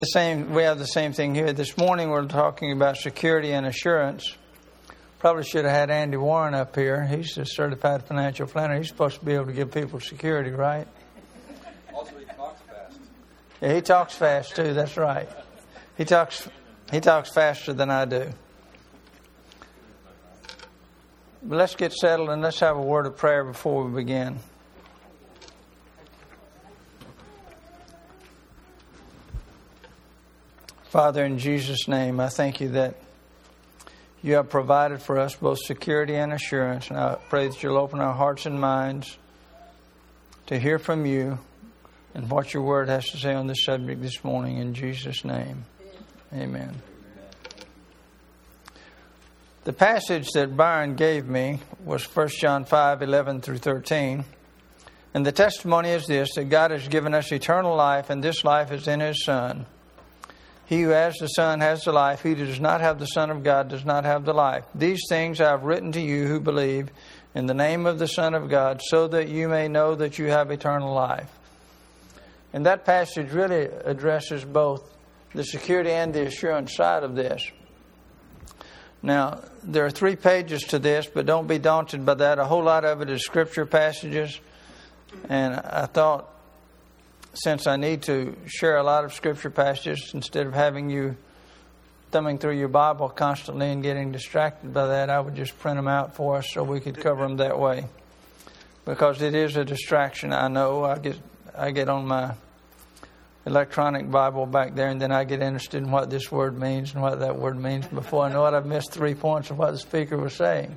We have the same thing here. This morning we're talking about security and assurance. Probably should have had Andy Warren up here. He's a certified financial planner. He's supposed to be able to give people security, right? Also, he talks fast. Yeah, he talks fast too. That's right. He talks faster than I do. But let's get settled and let's have a word of prayer before we begin. Father, in Jesus' name, I thank you that you have provided for us both security and assurance. And I pray that you'll open our hearts and minds to hear from you and what your word has to say on this subject this morning. In Jesus' name, amen. The passage that Byron gave me was 1 John 5:11 through 13. And the testimony is this, that God has given us eternal life, and this life is in His Son. He who has the Son has the life. He who does not have the Son of God does not have the life. These things I have written to you who believe in the name of the Son of God, so that you may know that you have eternal life. And that passage really addresses both the security and the assurance side of this. Now, there are 3 pages to this, but don't be daunted by that. A whole lot of it is scripture passages. And I thought, since I need to share a lot of scripture passages, instead of having you thumbing through your Bible constantly and getting distracted by that, I would just print them out for us so we could cover them that way. Because it is a distraction, I know. I get on my electronic Bible back there, and then I get interested in what this word means and what that word means. Before I know it, I've missed 3 points of what the speaker was saying.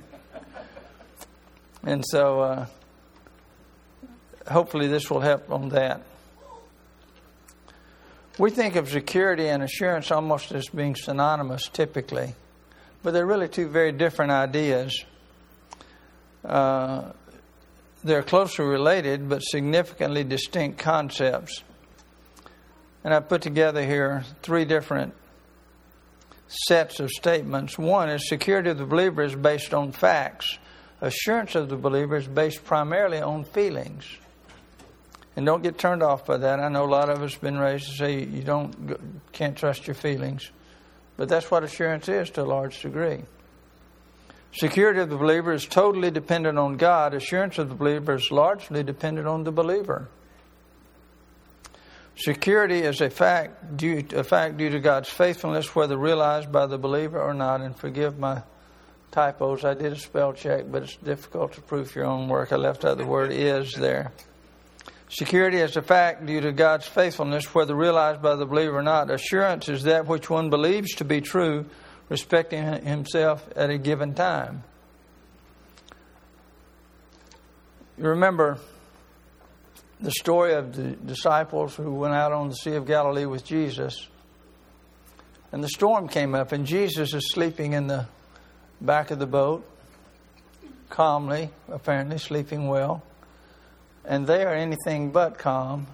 And so hopefully this will help on that. We think of security and assurance almost as being synonymous typically, but they're really 2 very different ideas. They're closely related but significantly distinct concepts. And I've put together here 3 different sets of statements. One is security of the believer is based on facts. Assurance of the believer is based primarily on feelings. And don't get turned off by that. I know a lot of us have been raised to say you can't trust your feelings. But that's what assurance is to a large degree. Security of the believer is totally dependent on God. Assurance of the believer is largely dependent on the believer. Security is a fact due to God's faithfulness, whether realized by the believer or not. And forgive my typos. I did a spell check, but it's difficult to proof your own work. I left out the word is there. Security is a fact due to God's faithfulness, whether realized by the believer or not. Assurance is that which one believes to be true, respecting himself at a given time. You remember the story of the disciples who went out on the Sea of Galilee with Jesus. And the storm came up, and Jesus is sleeping in the back of the boat, calmly, apparently sleeping well. And they are anything but calm.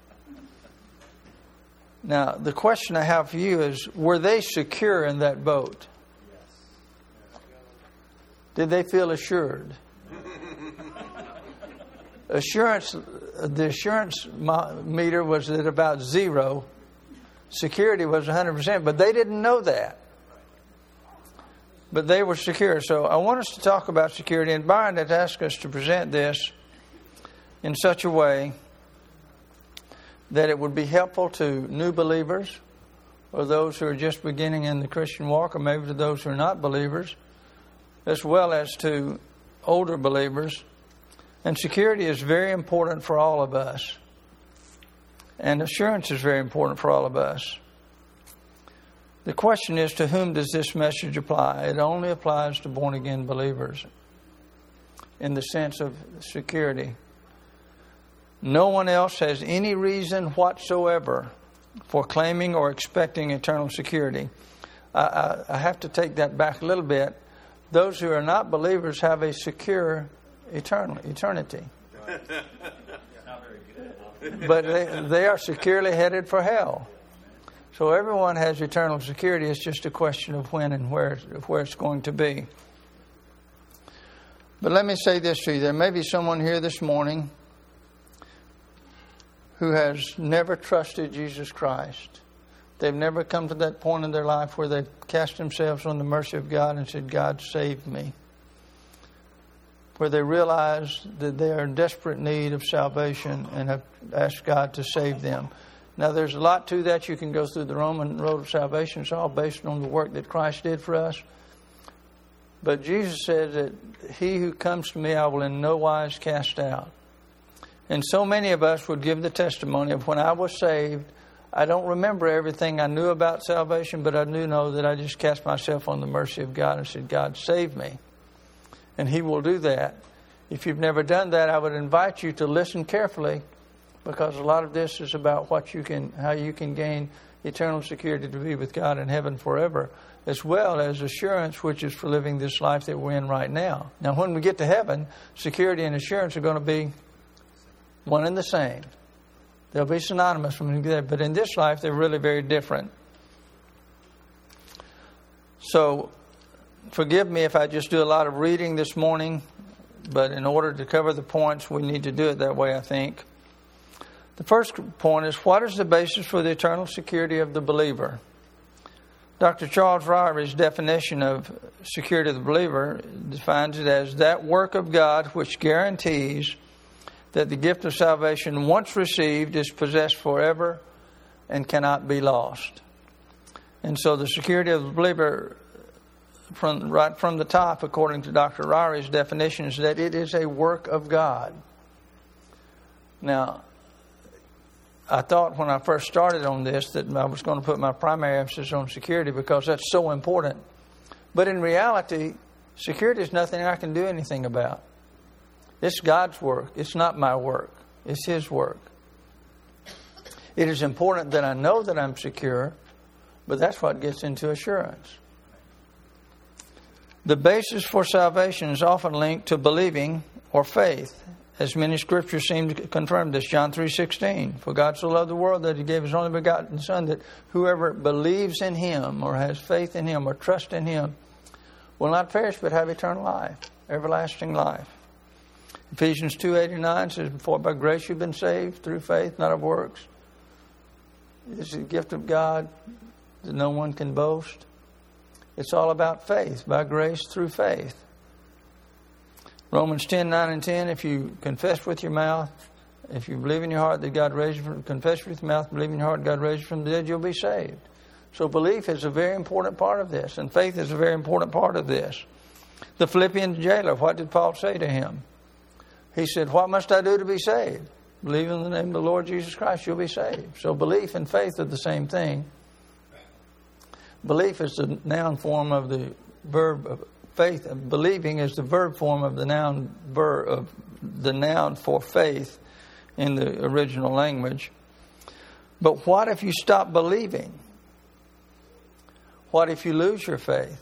Now, the question I have for you is, were they secure in that boat? Did they feel assured? The assurance meter was at about 0. Security was 100%, but they didn't know that. But they were secure. So I want us to talk about security, and Byron had asked us to present this in such a way that it would be helpful to new believers or those who are just beginning in the Christian walk, or maybe to those who are not believers, as well as to older believers. And security is very important for all of us. And assurance is very important for all of us. The question is, to whom does this message apply? It only applies to born-again believers in the sense of security. No one else has any reason whatsoever for claiming or expecting eternal security. I have to take that back a little bit. Those who are not believers have a secure eternity. But they are securely headed for hell. So everyone has eternal security. It's just a question of when and where it's going to be. But let me say this to you. There may be someone here this morning who has never trusted Jesus Christ. They've never come to that point in their life where they've cast themselves on the mercy of God and said, God, save me. Where they realize that they are in desperate need of salvation and have asked God to save them. Now, there's a lot to that. You can go through the Roman road of salvation. It's all based on the work that Christ did for us. But Jesus said that he who comes to me, I will in no wise cast out. And so many of us would give the testimony of when I was saved, I don't remember everything I knew about salvation, but I do know that I just cast myself on the mercy of God and said, God, save me. And he will do that. If you've never done that, I would invite you to listen carefully, because a lot of this is about how you can gain eternal security to be with God in heaven forever, as well as assurance, which is for living this life that we're in right now. Now, when we get to heaven, security and assurance are going to be one and the same. They'll be synonymous when we get there, but in this life, they're really very different. So, forgive me if I just do a lot of reading this morning, but in order to cover the points, we need to do it that way, I think. The first point is, what is the basis for the eternal security of the believer? Dr. Charles Ryer's definition of security of the believer defines it as that work of God which guarantees that the gift of salvation, once received, is possessed forever and cannot be lost. And so the security of the believer, right from the top, according to Dr. Ryer's definition, is that it is a work of God. Now, I thought when I first started on this that I was going to put my primary emphasis on security because that's so important. But in reality, security is nothing I can do anything about. It's God's work. It's not my work. It's His work. It is important that I know that I'm secure, but that's what gets into assurance. The basis for salvation is often linked to believing or faith, as many scriptures seem to confirm this. John 3:16, for God so loved the world that He gave His only begotten Son, that whoever believes in Him or has faith in Him or trust in Him will not perish but have eternal life, everlasting life. Ephesians 2:8-9 says, for by grace you've been saved through faith, not of works. It's a gift of God that no one can boast. It's all about faith, by grace through faith. Romans 10:9-10, if you confess with your mouth, if you believe in your heart that God raised you from, confess with your mouth, believe in your heart God raised you from the dead, you'll be saved. So belief is a very important part of this, and faith is a very important part of this. The Philippian jailer, what did Paul say to him? He said, what must I do to be saved? Believe in the name of the Lord Jesus Christ, you'll be saved. So belief and faith are the same thing. Belief is the noun form of the verb of faith. Believing is the verb form of the noun for faith in the original language. But what if you stop believing? What if you lose your faith?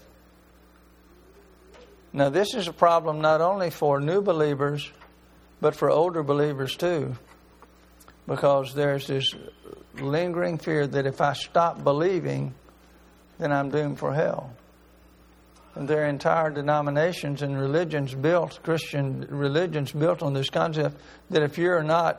Now, this is a problem not only for new believers, but for older believers too. Because there's this lingering fear that if I stop believing, then I'm doomed for hell. And there are entire denominations and religions built, Christian religions built on this concept that if you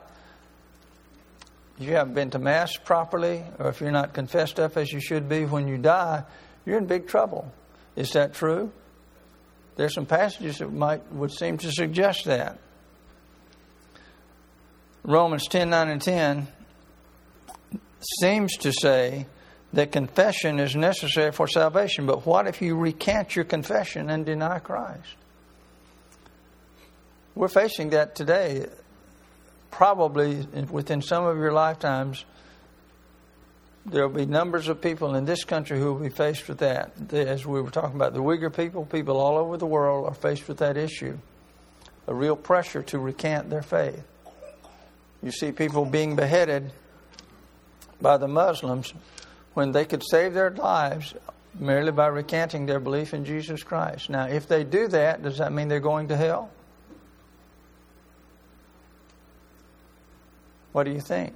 haven't been to Mass properly, or if you're not confessed up as you should be when you die, you're in big trouble. Is that true? There's some passages that would seem to suggest that. Romans 10:9-10 seems to say that confession is necessary for salvation. But what if you recant your confession and deny Christ? We're facing that today. Probably within some of your lifetimes, there will be numbers of people in this country who will be faced with that. As we were talking about, the Uyghur people all over the world are faced with that issue. A real pressure to recant their faith. You see people being beheaded by the Muslims when they could save their lives merely by recanting their belief in Jesus Christ. Now, if they do that, does that mean they're going to hell? What do you think?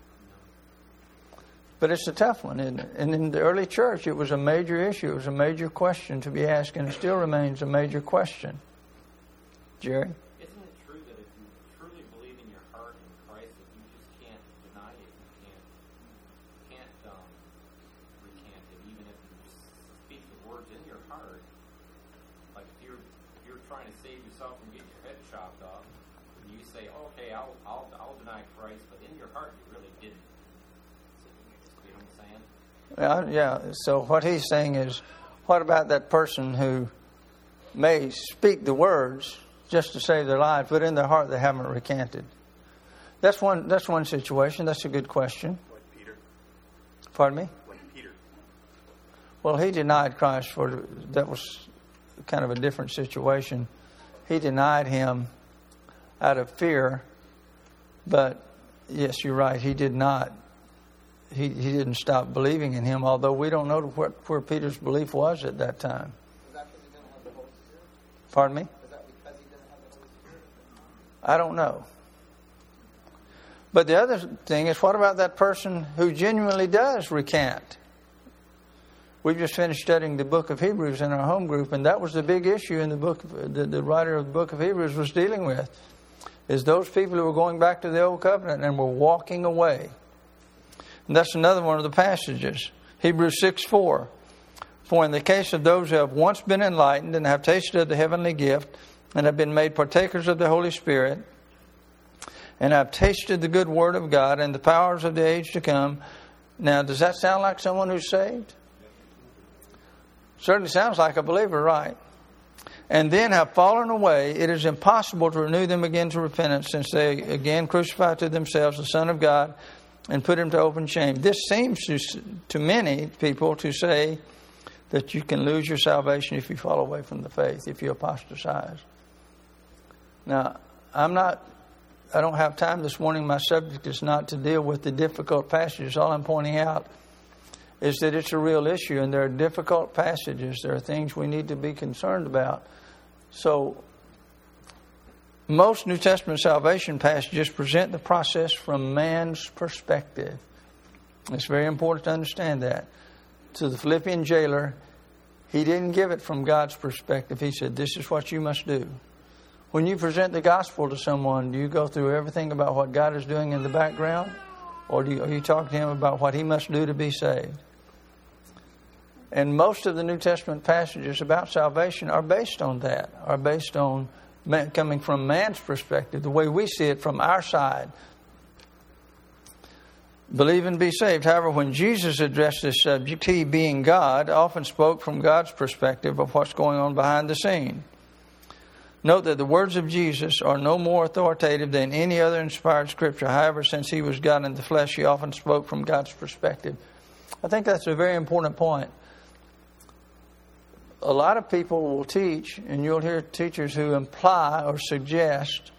But it's a tough one, isn't it? And in the early church, it was a major issue. It was a major question to be asked, and it still remains a major question. Jerry? Isn't it true that if you truly believe in your heart in Christ, that you just can't deny it? You can't in your heart, like if you're trying to save yourself from getting your head chopped off, and you say, okay, I'll deny Christ, but in your heart you really didn't. So, you know what I'm saying? Yeah. So what he's saying is, what about that person who may speak the words just to save their lives, but in their heart they haven't recanted? That's one situation. That's a good question. Like Peter. Pardon me? Like Peter. Well, he denied Christ that was kind of a different situation. He denied him out of fear, but yes, you're right. He did not. He didn't stop believing in him, although we don't know where Peter's belief was at that time. Is that because he didn't have the Holy Spirit? Pardon me? Is that because he didn't have the Holy Spirit? I don't know. But the other thing is, what about that person who genuinely does recant? We've just finished studying the book of Hebrews in our home group, and that was the big issue in the book. The writer of the book of Hebrews was dealing with, is those people who were going back to the old covenant and were walking away. And that's another one of the passages. Hebrews 6:4. For in the case of those who have once been enlightened and have tasted of the heavenly gift and have been made partakers of the Holy Spirit and have tasted the good word of God and the powers of the age to come. Now, does that sound like someone who's saved? Certainly sounds like a believer, right? And then have fallen away, it is impossible to renew them again to repentance, since they again crucify to themselves the Son of God and put him to open shame. This seems to many people to say that you can lose your salvation if you fall away from the faith, if you apostatize. Now, I don't have time this morning. My subject is not to deal with the difficult passages. All I'm pointing out is that it's a real issue, and there are difficult passages. There are things we need to be concerned about. So, most New Testament salvation passages present the process from man's perspective. It's very important to understand that. To the Philippian jailer, he didn't give it from God's perspective. He said, this is what you must do. When you present the gospel to someone, do you go through everything about what God is doing in the background? Or are you talking to him about what he must do to be saved? And most of the New Testament passages about salvation are based on that, are based on coming from man's perspective, the way we see it from our side. Believe and be saved. However, when Jesus addressed this subject, he, being God, often spoke from God's perspective of what's going on behind the scene. Note that the words of Jesus are no more authoritative than any other inspired scripture. However, since he was God in the flesh, he often spoke from God's perspective. I think that's a very important point. A lot of people will teach, and you'll hear teachers who imply or suggest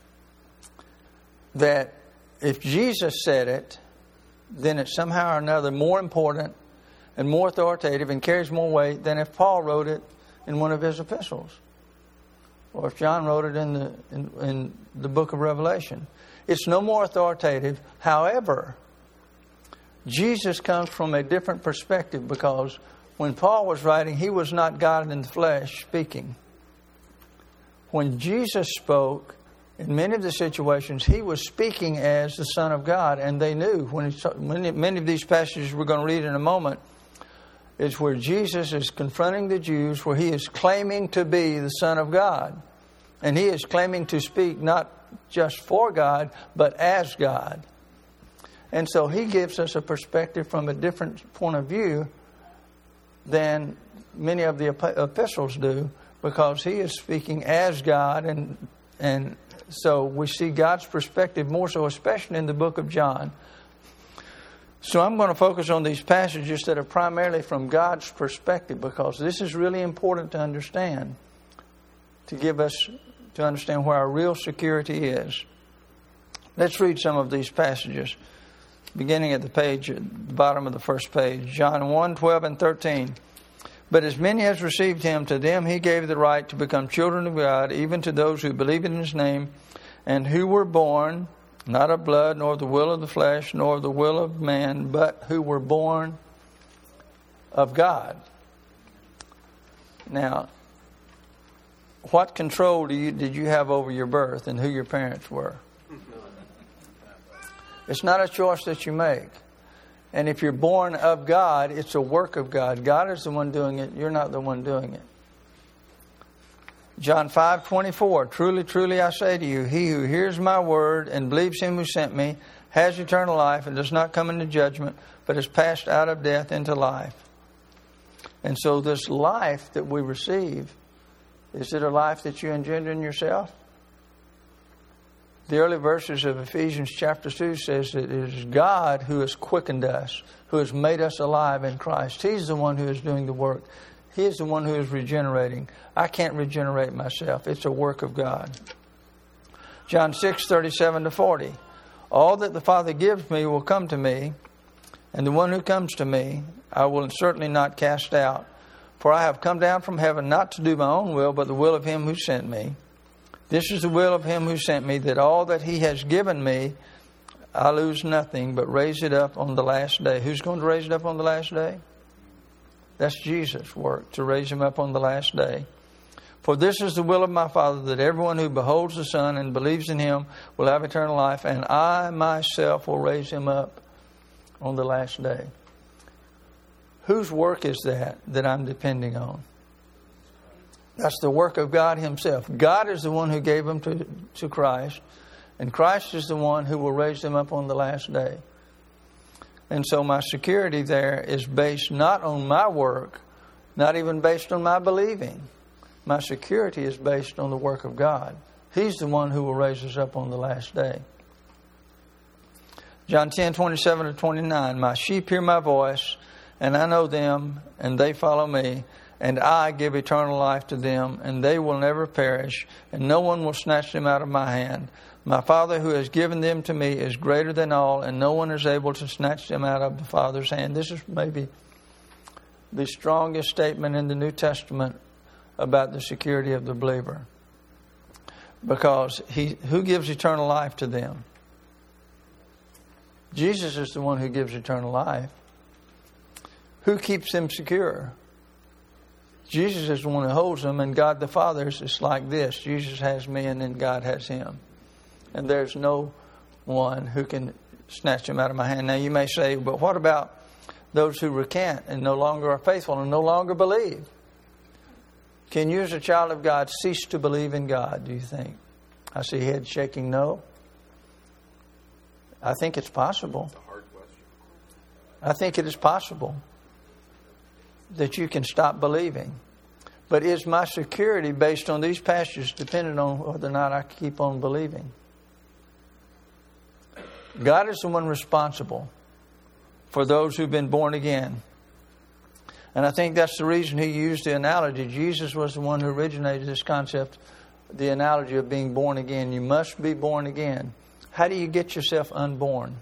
that if Jesus said it, then it's somehow or another more important and more authoritative and carries more weight than if Paul wrote it in one of his epistles, or if John wrote it in the book of Revelation. It's no more authoritative. However, Jesus comes from a different perspective, because when Paul was writing, he was not God in the flesh speaking. When Jesus spoke, in many of the situations, he was speaking as the Son of God, and they knew. Many of these passages we're going to read in a moment is where Jesus is confronting the Jews, where he is claiming to be the Son of God. And he is claiming to speak not just for God, but as God. And so he gives us a perspective from a different point of view than many of the epistles do, because he is speaking as God, and so we see God's perspective more so, especially in the book of John. So I'm going to focus on these passages that are primarily from God's perspective, because this is really important to understand, to give us to understand where our real security is. Let's read some of these passages, beginning at the page, at the bottom of the first page. John 1:12 and 13. But as many as received him, to them he gave the right to become children of God, even to those who believe in his name, and who were born not of blood, nor of the will of the flesh, nor of the will of man, but who were born of God. Now, what control did you have over your birth and who your parents were? It's not a choice that you make. And if you're born of God, it's a work of God. God is the one doing it. You're not the one doing it. John 5:24, truly, truly I say to you, he who hears my word and believes him who sent me has eternal life and does not come into judgment, but is passed out of death into life. And so this life that we receive, is it a life that you engender in yourself? The early verses of Ephesians chapter 2 says that it is God who has quickened us, who has made us alive in Christ. He's the one who is doing the work. He is the one who is regenerating. I can't regenerate myself. It's a work of God. John 6:37-40. All that the Father gives me will come to me, and the one who comes to me I will certainly not cast out. For I have come down from heaven not to do my own will, but the will of him who sent me. This is the will of him who sent me, that all that he has given me, I lose nothing, but raise it up on the last day. Who's going to raise it up on the last day? That's Jesus' work, to raise him up on the last day. For this is the will of my Father, that everyone who beholds the Son and believes in him will have eternal life, and I myself will raise him up on the last day. Whose work is that I'm depending on? That's the work of God himself. God is the one who gave him to Christ, and Christ is the one who will raise him up on the last day. And so my security there is based not on my work, not even based on my believing. My security is based on the work of God. He's the one who will raise us up on the last day. John 10:27-29. My sheep hear my voice, and I know them, and they follow me, and I give eternal life to them, and they will never perish, and no one will snatch them out of my hand. My Father who has given them to me is greater than all, and no one is able to snatch them out of the Father's hand. This is maybe the strongest statement in the New Testament about the security of the believer. Because who gives eternal life to them? Jesus is the one who gives eternal life. Who keeps them secure? Jesus is the one who holds them, and God the Father is just like this. Jesus has me, and then God has him. And there's no one who can snatch them out of my hand. Now you may say, but what about those who recant and no longer are faithful and no longer believe? Can you as a child of God cease to believe in God, do you think? I see head shaking no. I think it's possible. That's a hard question. I think it is possible that you can stop believing. But is my security based on these passages dependent on whether or not I keep on believing? God is the one responsible for those who've been born again. And I think that's the reason he used the analogy. Jesus was the one who originated this concept, the analogy of being born again. You must be born again. How do you get yourself unborn?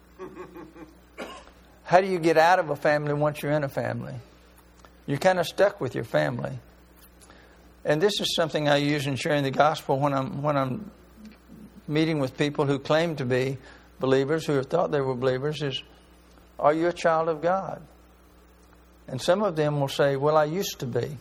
How do you get out of a family once you're in a family? You're kind of stuck with your family. And this is something I use in sharing the gospel when I'm meeting with people who claim to be believers, who have thought they were believers, is, are you a child of God? And some of them will say, well, I used to be.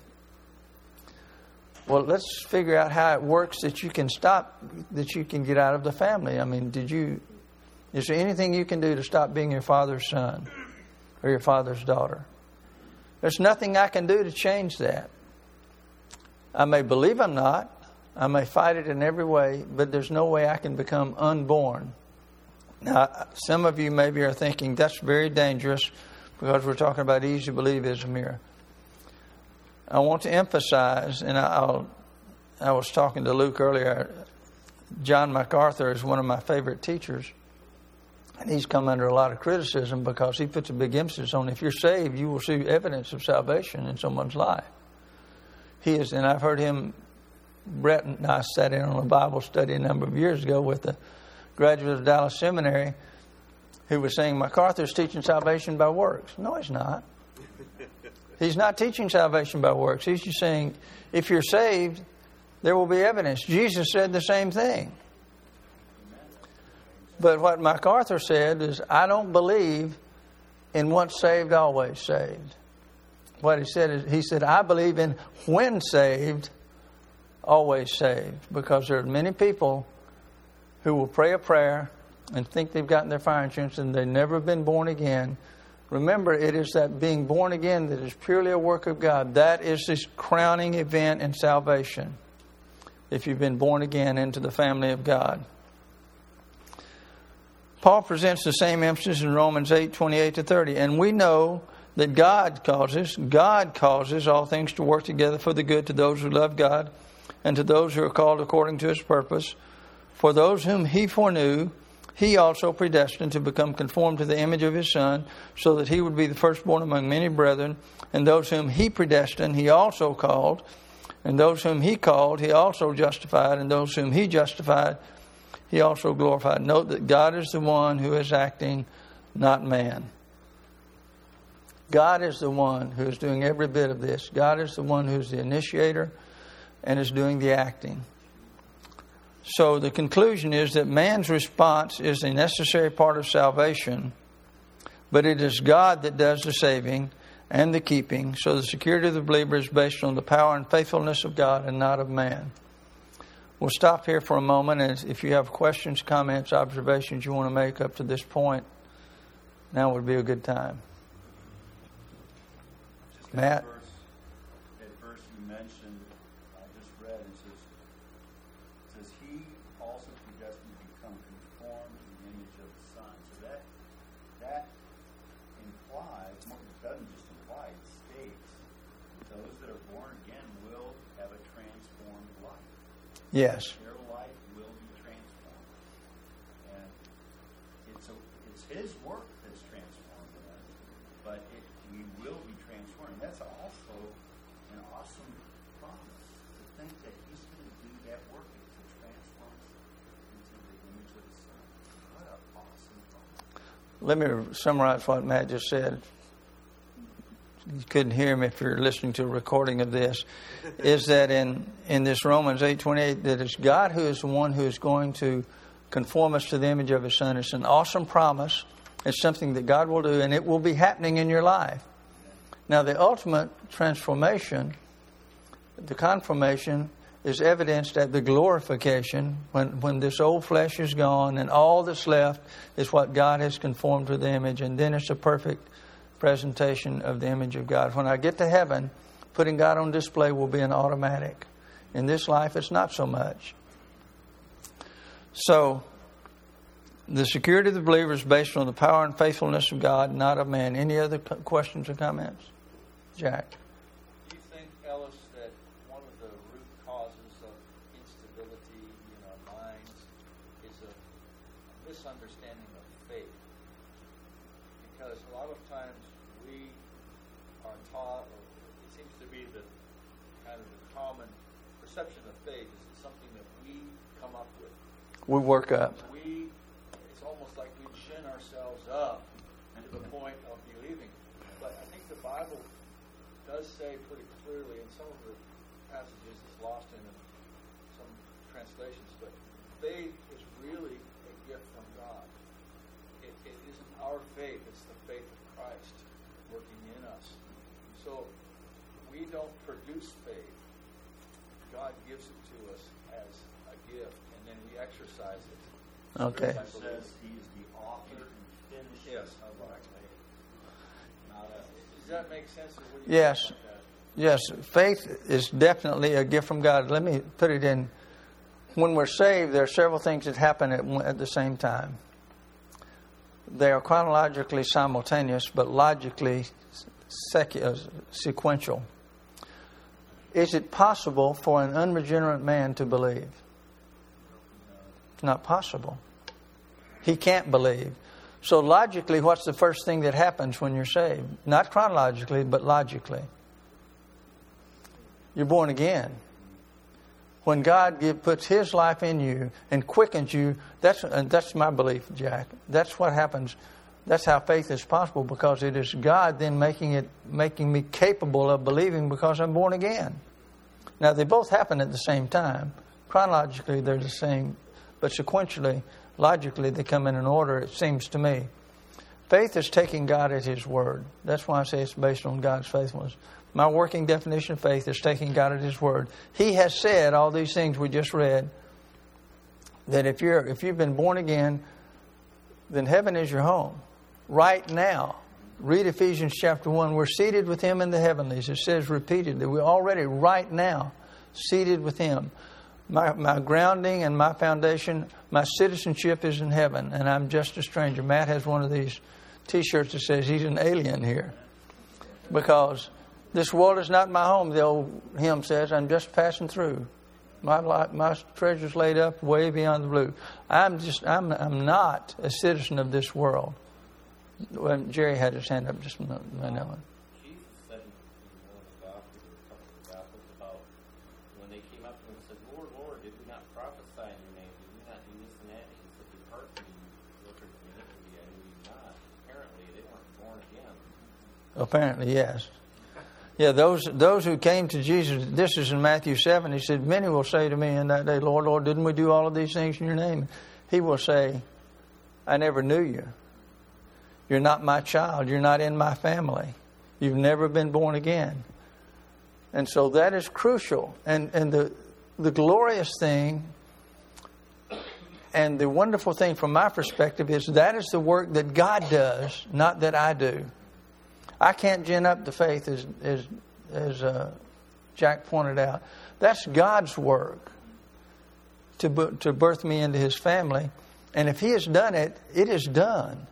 Well, let's figure out how it works that you can stop, that you can get out of the family. I mean, is there anything you can do to stop being your father's son or your father's daughter? There's nothing I can do to change that. I may believe I'm not. I may fight it in every way, but there's no way I can become unborn. Now, some of you maybe are thinking that's very dangerous because we're talking about easy believism here. I want to emphasize, and I was talking to Luke earlier, John MacArthur is one of my favorite teachers. And he's come under a lot of criticism because he puts a big emphasis on if you're saved, you will see evidence of salvation in someone's life. He is, and I've heard him, Brett and I sat in on a Bible study a number of years ago with a graduate of Dallas Seminary who was saying MacArthur's teaching salvation by works. No, he's not. He's not teaching salvation by works. He's just saying if you're saved, there will be evidence. Jesus said the same thing. But what MacArthur said is, I don't believe in once saved, always saved. What he said is, he said, I believe in when saved, always saved. Because there are many people who will pray a prayer and think they've gotten their fire insurance and they've never been born again Remember, it is that being born again that is purely a work of God. That is this crowning event in salvation, if you've been born again into the family of God. Paul presents the same emphasis in Romans 8:28-30. And we know that God causes all things to work together for the good to those who love God and to those who are called according to His purpose. For those whom He foreknew, He also predestined to become conformed to the image of His Son, so that He would be the firstborn among many brethren. And those whom He predestined, He also called. And those whom He called, He also justified. And those whom He justified, He also glorified. Note that God is the one who is acting, not man. God is the one who is doing every bit of this. God is the one who is the initiator and is doing the acting. So the conclusion is that man's response is a necessary part of salvation, but it is God that does the saving and the keeping. So the security of the believer is based on the power and faithfulness of God and not of man. We'll stop here for a moment, and if you have questions, comments, observations you want to make up to this point, now would be a good time. Just Matt? That verse you mentioned, I just read, it says, He also predestined to become conformed to the image of the Son. So that implies, it doesn't just imply, it states, those that are born again will have a transformed life. Yes. Their life will be transformed. And it's His work that's transformed us, but we will be transformed. That's also an awesome promise, to think that He's going to do that work to transform us into the image of the Son. What an awesome promise. Let me summarize what Matt just said. You couldn't hear him if you're listening to a recording of this. Is that in this Romans 8:28, that it's God who is the one who is going to conform us to the image of His Son. It's an awesome promise. It's something that God will do, and it will be happening in your life. Now, the ultimate transformation, the conformation, is evidenced at the glorification, when this old flesh is gone and all that's left is what God has conformed to the image, and then it's a perfect presentation of the image of God. When I get to heaven, putting God on display will be an automatic. In this life, it's not so much. So, the security of the believer is based on the power and faithfulness of God, not of man. Any other questions or comments? Jack? Do you think, Ellis, that one of the root causes of instability in our minds is a misunderstanding of faith? Because a lot of times we are taught, or it seems to be the kind of the common perception of faith is something that we come up with. We work up. It's almost like we chin ourselves up to the point of believing. But I think the Bible does say pretty clearly, in some of the passages it's lost in some translations, but faith is really a gift from God. It isn't our faith, it's the faith of Christ working in us. So we don't produce faith. God gives it to us as a gift, and then we exercise it. Okay. It says He is the author and finisher of our faith. Does that make sense? Or what do you Yes. think about that? Yes, faith is definitely a gift from God. Let me put it in. When we're saved, there are several things that happen at the same time. They are chronologically simultaneous, but logically sequential. Is it possible for an unregenerate man to believe? It's not possible. He can't believe. So logically, what's the first thing that happens when you're saved? Not chronologically, but logically. You're born again. When God puts His life in you and quickens you, that's my belief, Jack. That's what happens. That's how faith is possible, because it is God then making me capable of believing because I'm born again. Now, they both happen at the same time. Chronologically, they're the same, but sequentially, logically, they come in an order, it seems to me. Faith is taking God at His word. That's why I say it's based on God's faithfulness. My working definition of faith is taking God at His word. He has said all these things we just read, that if you've been born again, then heaven is your home. Right now. Read Ephesians chapter 1. We're seated with Him in the heavenlies. It says repeatedly. We're already right now seated with Him. My grounding and my foundation, my citizenship is in heaven, and I'm just a stranger. Matt has one of these T-shirts that says he's an alien here, because this world is not my home. The old hymn says, I'm just passing through. My treasure's laid up way beyond the blue. I'm not a citizen of this world. Well, Jerry had his hand up just a minute. I know. Jesus said in one of the Gospels, or a couple of the Gospels, about when they came up to him and said, Lord, Lord, did we not prophesy in your name? Did we not do this and that? And he said, depart from me, you workers of iniquity, I knew you not. Apparently, they weren't born again. Apparently, yes. Yeah, those who came to Jesus, this is in Matthew 7, He said, many will say to me in that day, Lord, Lord, didn't we do all of these things in your name? He will say, I never knew you. You're not my child. You're not in my family. You've never been born again. And so that is crucial. And the glorious thing and the wonderful thing from my perspective is that is the work that God does, not that I do. I can't gin up the faith as Jack pointed out. That's God's work to birth me into His family. And if He has done it, it is done.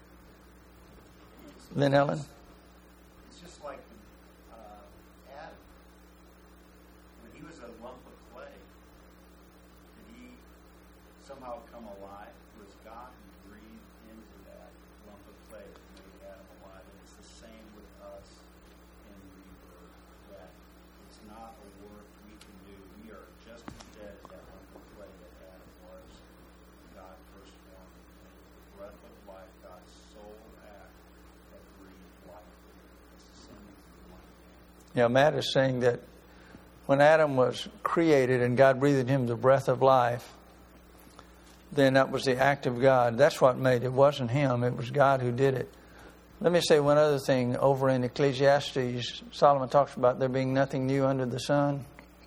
Then Ellen? It's just like Adam. When he was a lump of clay, did he somehow come alive? It was God who breathed into that lump of clay that made Adam alive. And it's the same with us in rebirth. That it's not a work we can do. We are just as dead as that lump of clay that Adam was. God first formed. And the breath of life, God's soul act, that breathed life. It's the same as the life. Yeah, Matt is saying that when Adam was created and God breathed in him the breath of life, then that was the act of God. That's what made it. It wasn't him. It was God who did it. Let me say one other thing. Over in Ecclesiastes, Solomon talks about there being nothing new under the sun.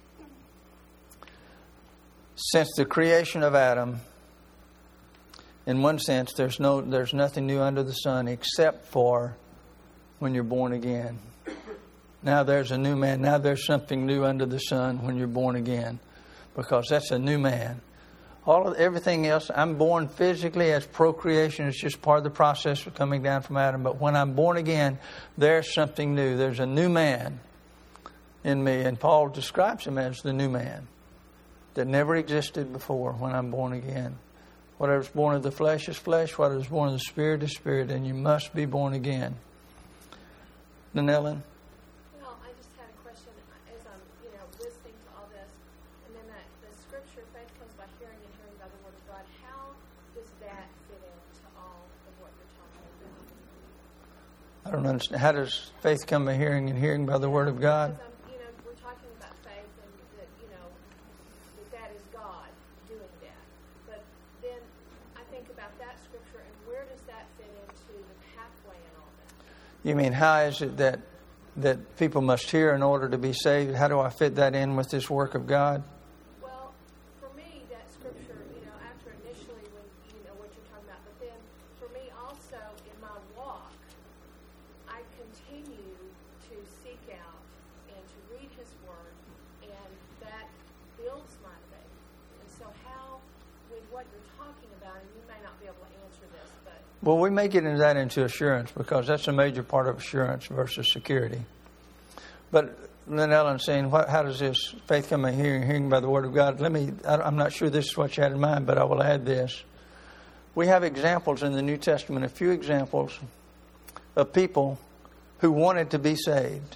Since the creation of Adam, in one sense, there's nothing new under the sun except for when you're born again. Now there's a new man. Now there's something new under the sun when you're born again, because that's a new man. Everything else, I'm born physically as procreation. It's just part of the process of coming down from Adam. But when I'm born again, there's something new. There's a new man in me. And Paul describes him as the new man that never existed before when I'm born again. Whatever's born of the flesh is flesh. Whatever's born of the Spirit is spirit. And you must be born again. Then Ellen? Well, I just had a question as I'm, listening to all this. And then the scripture, faith comes by hearing and hearing by the Word of God. How does that fit into all of what you're talking about? I don't understand. How does faith come by hearing and hearing by the Word of God? Because we're talking about faith and that, that is God doing that. But then I think about that scripture and where does that fit into the pathway and all that? You mean, how is it that people must hear in order to be saved? How do I fit that in with this work of God? Well, for me, that scripture, after initially when, what you're talking about, but then for me also in my walk, I continue to seek out and to read His Word, and that builds my faith. And so how, with what you're talking about, and you may not be able to answer this, but... Well, we may get into that into assurance, because that's a major part of assurance versus security. But then Ellen's saying, how does this faith come by hearing by the Word of God? I'm not sure this is what you had in mind, but I will add this. We have examples in the New Testament, a few examples of people who wanted to be saved.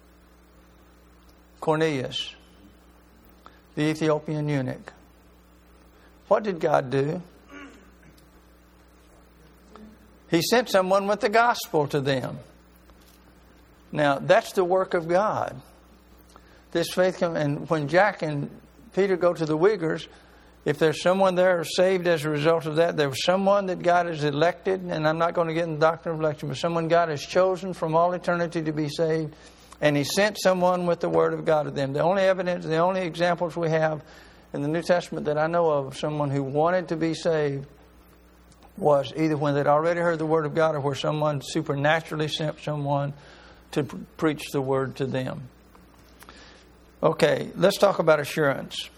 Cornelius, the Ethiopian eunuch. What did God do? He sent someone with the gospel to them. Now, that's the work of God. This faith comes, and when Jack and Peter go to the Uyghurs, if there's someone there saved as a result of that, there was someone that God has elected, and I'm not going to get in the doctrine of election, but someone God has chosen from all eternity to be saved, and He sent someone with the Word of God to them. The only evidence, the only examples we have in the New Testament that I know of someone who wanted to be saved was either when they'd already heard the Word of God or where someone supernaturally sent someone to preach the Word to them. Okay, let's talk about assurance.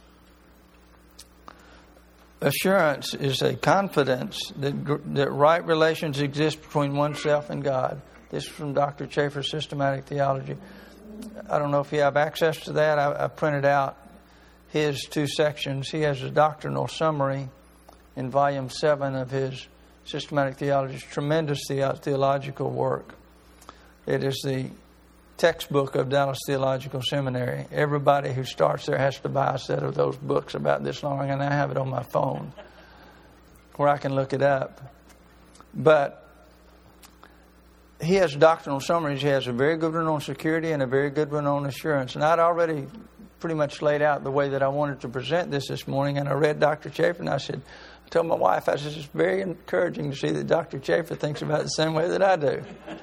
Assurance is a confidence that right relations exist between oneself and God. This is from Dr. Chafer's Systematic Theology. I don't know if you have access to that. I printed out his 2 sections. He has a doctrinal summary in volume 7 of his Systematic Theology. It's tremendous theological work. It is the textbook of Dallas Theological Seminary. Everybody who starts there has to buy a set of those books about this long, and I have it on my phone where I can look it up. But he has doctrinal summaries. He has a very good one on security and a very good one on assurance. And I'd already pretty much laid out the way that I wanted to present this morning, and I read Dr. Chafer, and I told my wife, I said, it's very encouraging to see that Dr. Chafer thinks about it the same way that I do.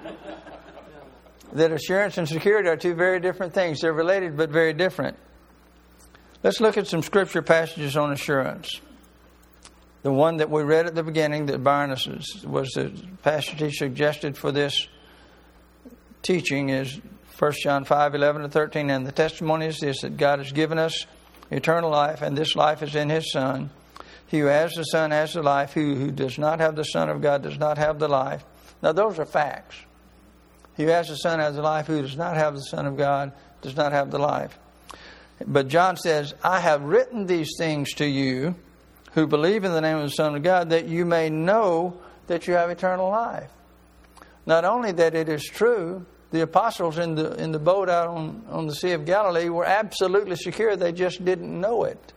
That assurance and security are 2 very different things. They're related but very different. Let's look at some scripture passages on assurance. The one that we read at the beginning that Byron was the passage he suggested for this teaching is 1 John 5:11-13. And the testimony is this, that God has given us eternal life, and this life is in His Son. He who has the Son has the life. He who does not have the Son of God does not have the life. Now those are facts. He who has the Son has the life. Who does not have the Son of God does not have the life. But John says, I have written these things to you who believe in the name of the Son of God, that you may know that you have eternal life. Not only that it is true, the apostles in the boat out on the Sea of Galilee were absolutely secure. They just didn't know it.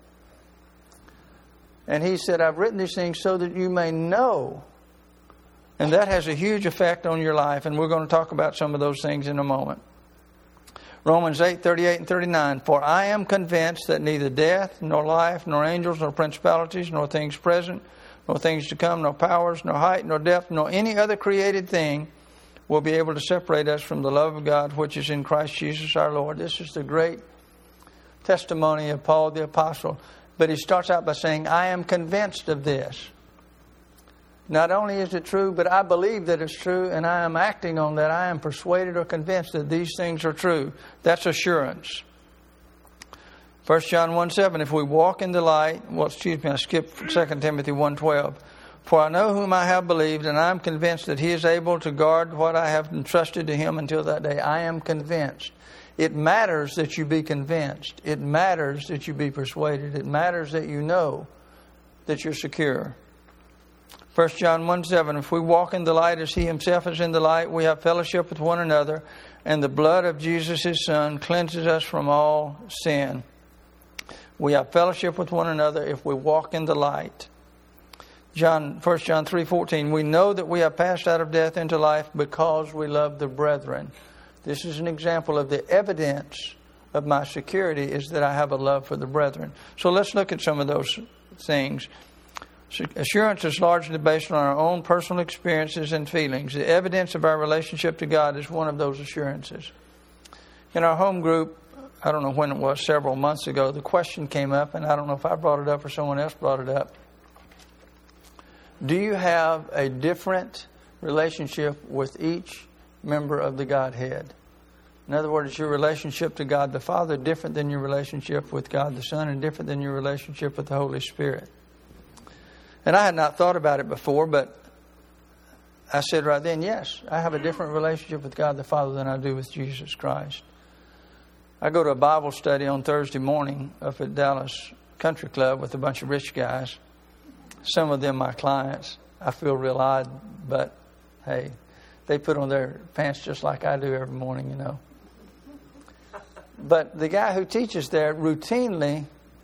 And he said, I've written these things so that you may know. And that has a huge effect on your life. And we're going to talk about some of those things in a moment. Romans 8:38-39. For I am convinced that neither death, nor life, nor angels, nor principalities, nor things present, nor things to come, nor powers, nor height, nor depth, nor any other created thing will be able to separate us from the love of God which is in Christ Jesus our Lord. This is the great testimony of Paul the Apostle. But he starts out by saying, I am convinced of this. Not only is it true, but I believe that it's true, and I am acting on that. I am persuaded or convinced that these things are true. That's assurance. 1 John 1:7, if we walk in the light, I skipped 2 Timothy 1:12. For I know whom I have believed, and I am convinced that He is able to guard what I have entrusted to Him until that day. I am convinced. It matters that you be convinced. It matters that you be persuaded. It matters that you know that you're secure. 1 John 1:7, if we walk in the light as He Himself is in the light, we have fellowship with one another, and the blood of Jesus His Son cleanses us from all sin. We have fellowship with one another if we walk in the light. 1 John 3:14, we know that we have passed out of death into life because we love the brethren. This is an example of the evidence of my security is that I have a love for the brethren. So let's look at some of those things. Assurance is largely based on our own personal experiences and feelings. The evidence of our relationship to God is one of those assurances. In our home group, I don't know when it was, several months ago, the question came up, and I don't know if I brought it up or someone else brought it up. Do you have a different relationship with each member of the Godhead? In other words, is your relationship to God the Father different than your relationship with God the Son and different than your relationship with the Holy Spirit? And I had not thought about it before, but I said right then, yes, I have a different relationship with God the Father than I do with Jesus Christ. I go to a Bible study on Thursday morning up at Dallas Country Club with a bunch of rich guys. Some of them my clients. I feel real odd, but hey, they put on their pants just like I do every morning, you know. But the guy who teaches there routinely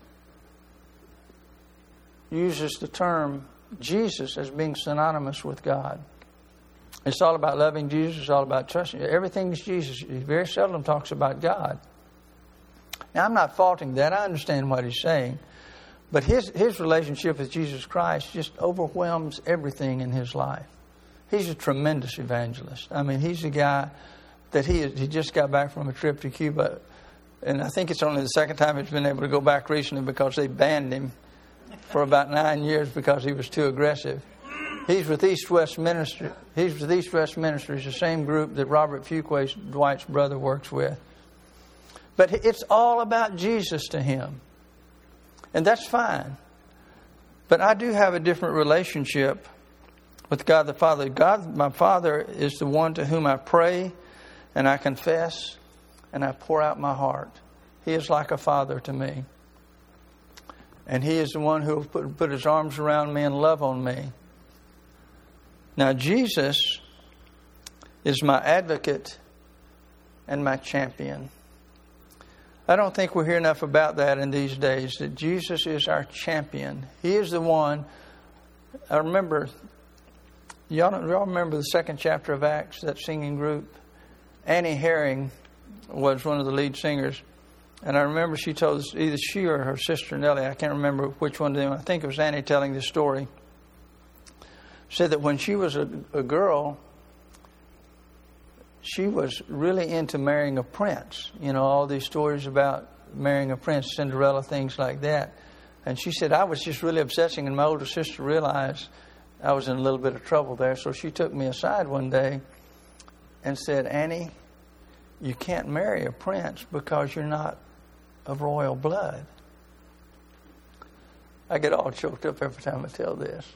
uses the term Jesus as being synonymous with God. It's all about loving Jesus. It's all about trusting. Everything is Jesus. He very seldom talks about God. Now, I'm not faulting that. I understand what he's saying. But his relationship with Jesus Christ just overwhelms everything in his life. He's a tremendous evangelist. I mean, he's a guy that he just got back from a trip to Cuba. And I think it's only the second time he's been able to go back recently because they banned him for about 9 years because he was too aggressive. He's with East West Ministry. He's with East West Ministries, the same group that Robert Fuquay, Dwight's brother, works with. But it's all about Jesus to him. And that's fine. But I do have a different relationship with God the Father. God, my Father, is the one to whom I pray and I confess and I pour out my heart. He is like a father to me. And He is the one who will put His arms around me and love on me. Now, Jesus is my advocate and my champion. I don't think we hear enough about that in these days, that Jesus is our champion. He is the one. I remember, y'all remember the second chapter of Acts, that singing group? Annie Herring was one of the lead singers. And I remember she told us, either she or her sister Nellie, I can't remember which one of them, I think it was Annie telling this story, said that when she was a girl, she was really into marrying a prince. You know, all these stories about marrying a prince, Cinderella, things like that. And she said, I was just really obsessing, and my older sister realized I was in a little bit of trouble there. So she took me aside one day and said, Annie, you can't marry a prince because you're not of royal blood. I get all choked up every time I tell this.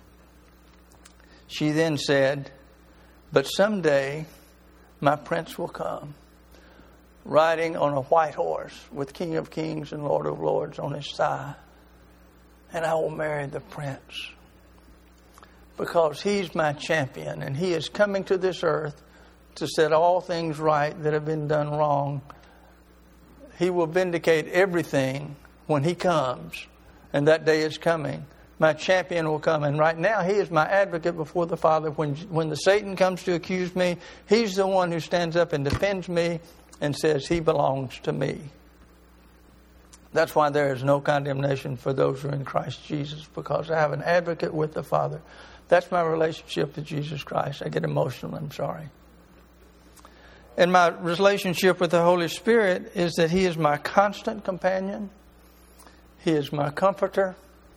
She then said, but someday my prince will come, riding on a white horse with King of Kings and Lord of Lords on his thigh. And I will marry the prince. Because he's my champion, and he is coming to this earth to set all things right that have been done wrong. He will vindicate everything when he comes, and that day is coming. My champion will come. And right now, he is my advocate before the Father. When the Satan comes to accuse me, he's the one who stands up and defends me and says he belongs to me. That's why there is no condemnation for those who are in Christ Jesus, because I have an advocate with the Father. That's my relationship with Jesus Christ. I get emotional, I'm sorry. And my relationship with the Holy Spirit is that He is my constant companion. He is my comforter.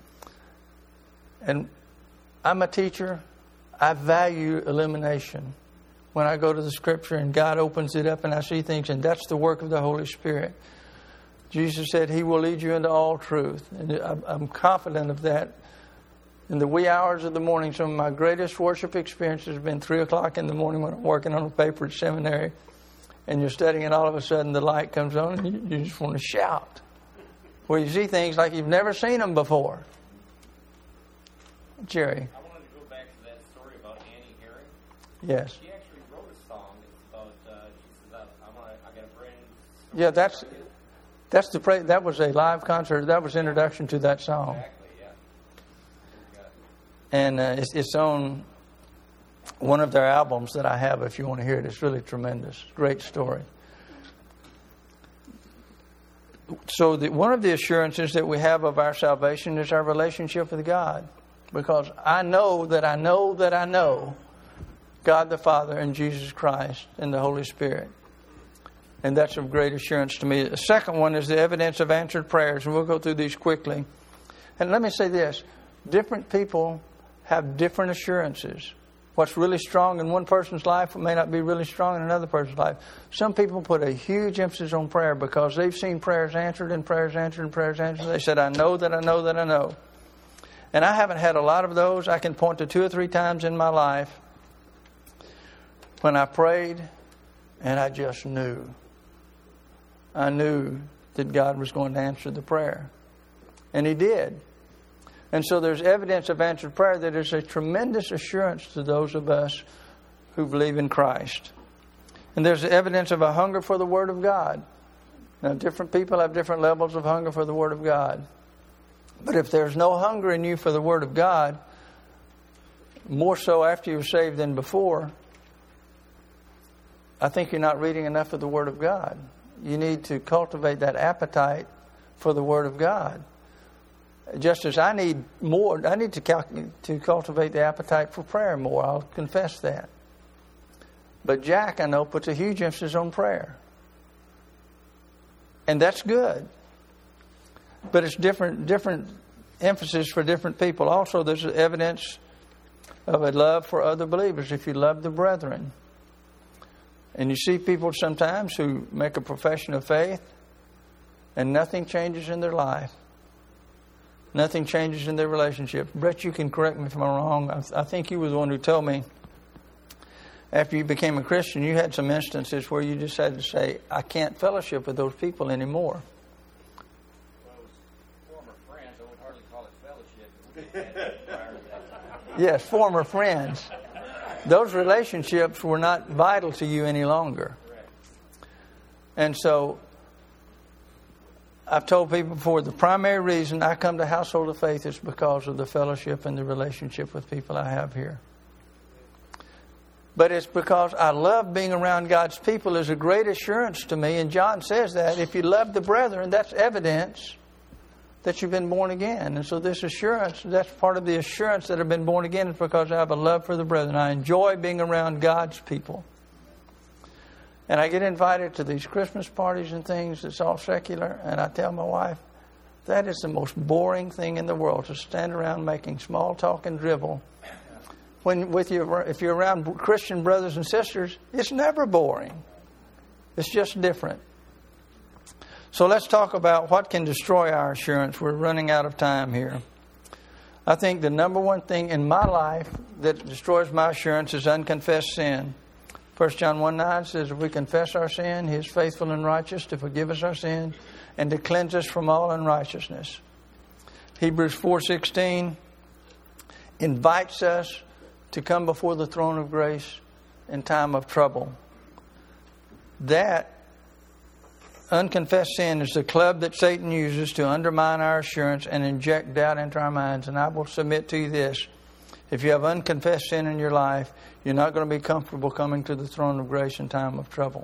And I'm a teacher. I value illumination. When I go to the Scripture and God opens it up and I see things, and that's the work of the Holy Spirit. Jesus said He will lead you into all truth. And I'm confident of that. In the wee hours of the morning, some of my greatest worship experiences have been 3 o'clock in the morning when I'm working on a paper at seminary. And you're studying, and all of a sudden the light comes on and you just want to shout. Where you see things like you've never seen them before. Jerry. I wanted to go back to that story about Annie Herring. Yes. She actually wrote a song. It's about, she says, I got a brand new Yeah, that was a live concert. That was introduction to that song. Exactly, yeah. And it's on one of their albums that I have, if you want to hear it. It's really tremendous. Great story. So one of the assurances that we have of our salvation is our relationship with God. Because I know that I know that I know God the Father and Jesus Christ and the Holy Spirit. And that's of great assurance to me. The second one is the evidence of answered prayers. And we'll go through these quickly. And let me say this. Different people have different assurances. What's really strong in one person's life may not be really strong in another person's life. Some people put a huge emphasis on prayer because they've seen prayers answered and prayers answered and prayers answered. They said, I know that I know that I know. And I haven't had a lot of those. I can point to 2 or 3 times in my life when I prayed and I just knew. I knew that God was going to answer the prayer. And He did. And so there's evidence of answered prayer that is a tremendous assurance to those of us who believe in Christ. And there's evidence of a hunger for the Word of God. Now, different people have different levels of hunger for the Word of God. But if there's no hunger in you for the Word of God, more so after you're saved than before, I think you're not reading enough of the Word of God. You need to cultivate that appetite for the Word of God. Just as I need more, I need to cultivate the appetite for prayer more. I'll confess that. But Jack, I know, puts a huge emphasis on prayer. And that's good. But it's different emphasis for different people. Also, there's evidence of a love for other believers. If you love the brethren. And you see people sometimes who make a profession of faith and nothing changes in their life. Nothing changes in their relationship. Brett, you can correct me if I'm wrong. I think you were the one who told me after you became a Christian, you had some instances where you just had to say, I can't fellowship with those people anymore. Well, it was former friends. I would hardly call it fellowship. Yes, former friends. Those relationships were not vital to you any longer. And so I've told people before, the primary reason I come to Household of Faith is because of the fellowship and the relationship with people I have here. But it's because I love being around God's people is a great assurance to me. And John says that if you love the brethren, that's evidence that you've been born again. And so this assurance, that's part of the assurance that I've been born again, is because I have a love for the brethren. I enjoy being around God's people. And I get invited to these Christmas parties and things. It's all secular. And I tell my wife, that is the most boring thing in the world, to stand around making small talk and drivel. If you're around Christian brothers and sisters, it's never boring. It's just different. So let's talk about what can destroy our assurance. We're running out of time here. I think the number one thing in my life that destroys my assurance is unconfessed sin. 1 John 1:9 says, if we confess our sin, He is faithful and righteous to forgive us our sin and to cleanse us from all unrighteousness. Hebrews 4:16 invites us to come before the throne of grace in time of trouble. That unconfessed sin is the club that Satan uses to undermine our assurance and inject doubt into our minds. And I will submit to you this. If you have unconfessed sin in your life, you're not going to be comfortable coming to the throne of grace in time of trouble.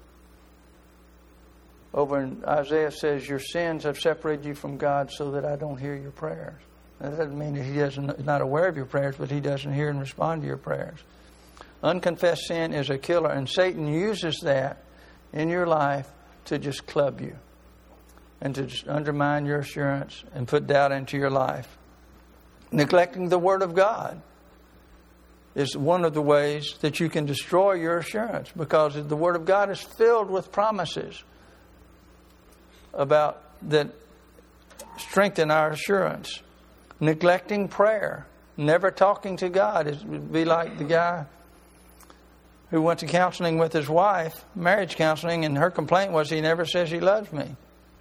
Over in Isaiah says, your sins have separated you from God so that I don't hear your prayers. That doesn't mean that He's not aware of your prayers, but He doesn't hear and respond to your prayers. Unconfessed sin is a killer, and Satan uses that in your life to just club you and to just undermine your assurance and put doubt into your life. Neglecting the Word of God is one of the ways that you can destroy your assurance, because the Word of God is filled with promises about that strengthen our assurance. Neglecting prayer, never talking to God, would be like the guy who went to counseling with his wife, marriage counseling, and her complaint was he never says he loves me.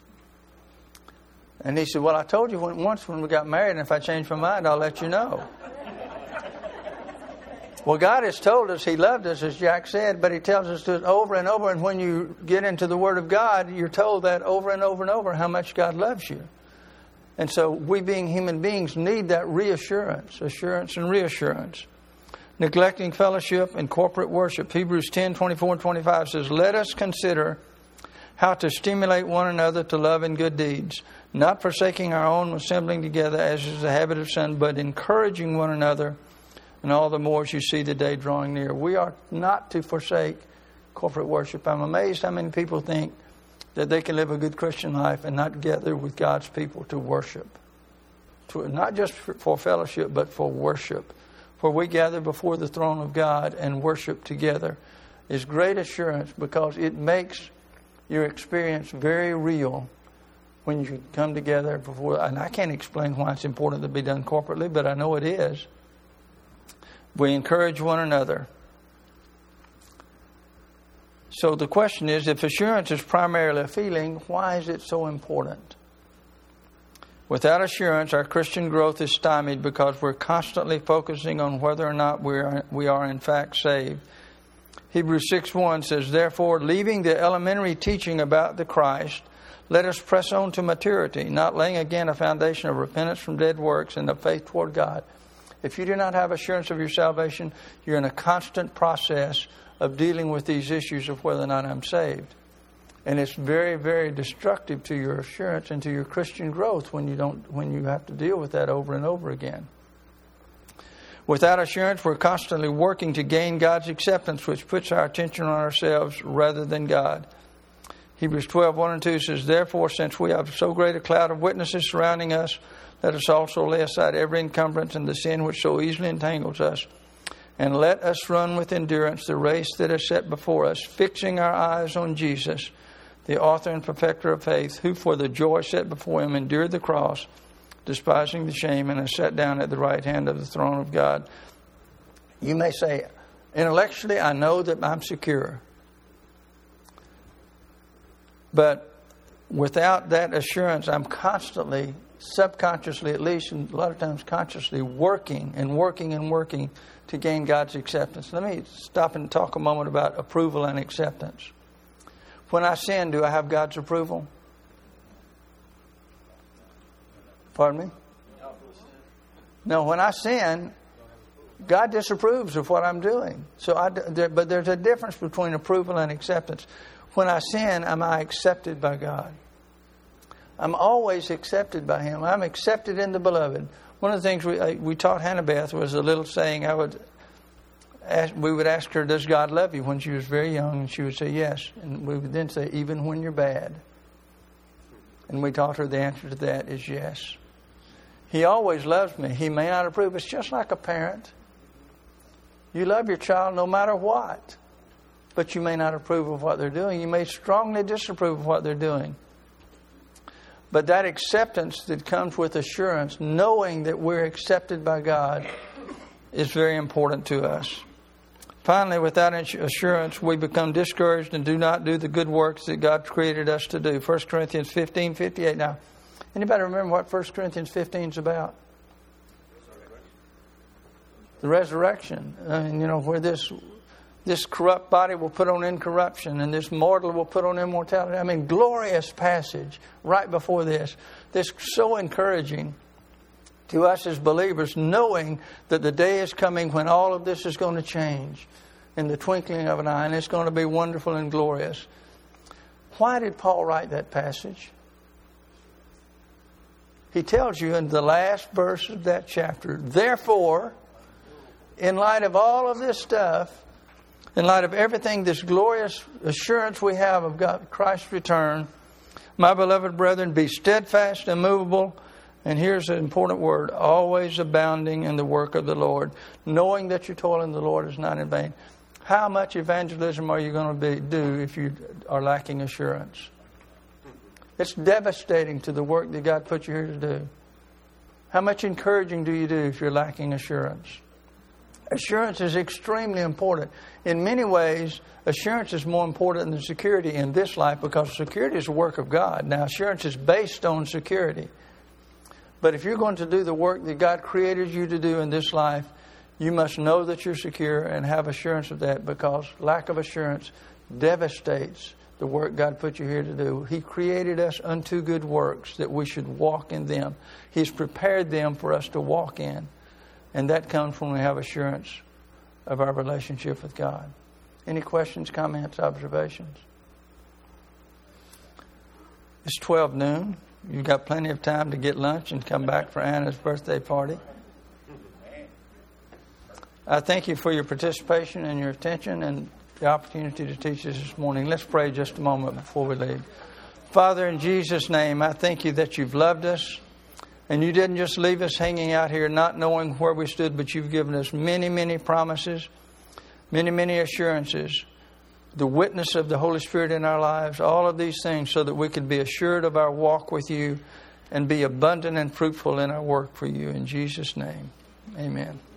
And he said, well, I told you once when we got married, and if I change my mind, I'll let you know. Well, God has told us He loved us, as Jack said, but He tells us to over and over. And when you get into the Word of God, you're told that over and over and over how much God loves you. And so we being human beings need that reassurance, assurance and reassurance. Neglecting fellowship and corporate worship. Hebrews 10:24 and 25 says, let us consider how to stimulate one another to love and good deeds, not forsaking our own assembling together as is the habit of some, but encouraging one another, and all the more as you see the day drawing near. We are not to forsake corporate worship. I'm amazed how many people think that they can live a good Christian life and not gather with God's people to worship. Not just for fellowship, but for worship. For we gather before the throne of God and worship together is great assurance, because it makes your experience very real when you come together before. And I can't explain why it's important to be done corporately, but I know it is. We encourage one another. So the question is, if assurance is primarily a feeling, why is it so important? Without assurance, our Christian growth is stymied because we're constantly focusing on whether or not we are in fact saved. Hebrews 6:1 says, therefore, leaving the elementary teaching about the Christ, let us press on to maturity, not laying again a foundation of repentance from dead works and of faith toward God. If you do not have assurance of your salvation, you're in a constant process of dealing with these issues of whether or not I'm saved. And it's very, very destructive to your assurance and to your Christian growth when you have to deal with that over and over again. Without assurance, we're constantly working to gain God's acceptance, which puts our attention on ourselves rather than God. Hebrews 12, 1 and 2 says, therefore, since we have so great a cloud of witnesses surrounding us, let us also lay aside every encumbrance and the sin which so easily entangles us. And let us run with endurance the race that is set before us, fixing our eyes on Jesus, the author and perfecter of faith, who for the joy set before him endured the cross, despising the shame, and is set down at the right hand of the throne of God. You may say, intellectually, I know that I'm secure. But without that assurance, I'm constantly, subconsciously at least, and a lot of times consciously, working to gain God's acceptance. Let me stop and talk a moment about approval and acceptance. When I sin, do I have God's approval? Pardon me? No, when I sin, God disapproves of what I'm doing. But there's a difference between approval and acceptance. When I sin, am I accepted by God? I'm always accepted by Him. I'm accepted in the Beloved. One of the things we taught Hannah Beth was a little saying. We would ask her, does God love you, when she was very young? And she would say yes. And we would then say, even when you're bad. And we taught her the answer to that is yes. He always loves me. He may not approve. It's just like a parent. You love your child no matter what. But you may not approve of what they're doing. You may strongly disapprove of what they're doing. But that acceptance that comes with assurance, knowing that we're accepted by God, is very important to us. Finally, without assurance, we become discouraged and do not do the good works that God created us to do. 1 Corinthians 15:58. Now, anybody remember what 1 Corinthians 15 is about? The resurrection. Where this corrupt body will put on incorruption and this mortal will put on immortality. Glorious passage right before this. This is so encouraging to us as believers, knowing that the day is coming when all of this is going to change in the twinkling of an eye, and it's going to be wonderful and glorious. Why did Paul write that passage? He tells you in the last verse of that chapter, therefore, in light of all of this stuff, in light of everything, this glorious assurance we have of God, Christ's return, my beloved brethren, be steadfast, immovable, and here's an important word, always abounding in the work of the Lord, knowing that your toil in the Lord is not in vain. How much evangelism are you going to do if you are lacking assurance? It's devastating to the work that God put you here to do. How much encouraging do you do if you're lacking assurance? Assurance is extremely important. In many ways, assurance is more important than security in this life, because security is a work of God. Now, assurance is based on security. But if you're going to do the work that God created you to do in this life, you must know that you're secure and have assurance of that, because lack of assurance devastates the work God put you here to do. He created us unto good works that we should walk in them. He's prepared them for us to walk in. And that comes when we have assurance of our relationship with God. Any questions, comments, observations? It's 12 noon. You've got plenty of time to get lunch and come back for Anna's birthday party. I thank you for your participation and your attention and the opportunity to teach us this morning. Let's pray just a moment before we leave. Father, in Jesus' name, I thank you that you've loved us. And you didn't just leave us hanging out here not knowing where we stood, but you've given us many, many promises, many, many assurances, the witness of the Holy Spirit in our lives, all of these things so that we can be assured of our walk with you and be abundant and fruitful in our work for you. In Jesus' name, amen.